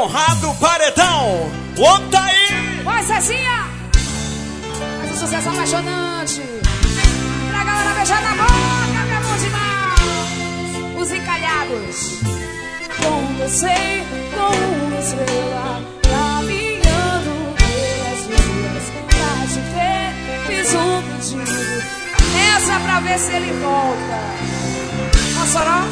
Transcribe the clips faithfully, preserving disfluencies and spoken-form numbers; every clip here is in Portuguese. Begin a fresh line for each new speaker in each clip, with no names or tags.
Conrado Paredão. O homem tá aí.
Vai, Cezinha. Faz um sucesso apaixonante. Pra galera beijar na boca, meu amor demais. Os encalhados. Com você, com uma estrela, caminhando pelas ruas. Pra te ver, fiz um pedido. Essa pra ver se ele volta. Mossoró.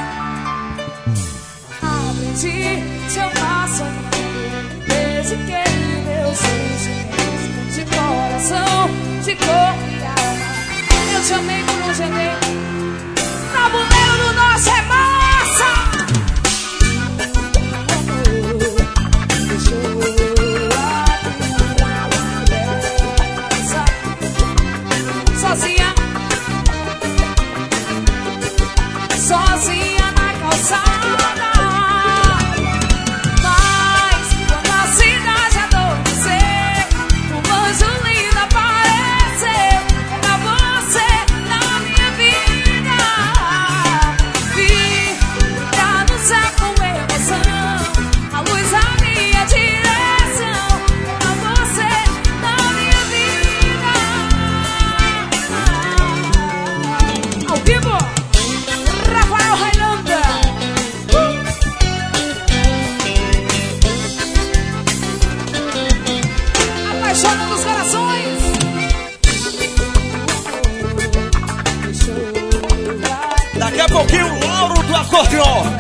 Aprendi, te amar sonhando, desde que me deu sentimentos. De coração, de corpo e alma. Eu te amei por um gemei. Tabuleiro do nosso é massa. Sozinha, sozinha na calçada. Mas quando a cidade adormecer, um anjo lindo apareceu. Era você na minha vida. Vi pra no céu com emoção, a luz à minha direção. Era você na minha vida. Ao vivo, Rafael Highlander. Apaixonando os corações.
Daqui a pouquinho o Lauro do acordeon.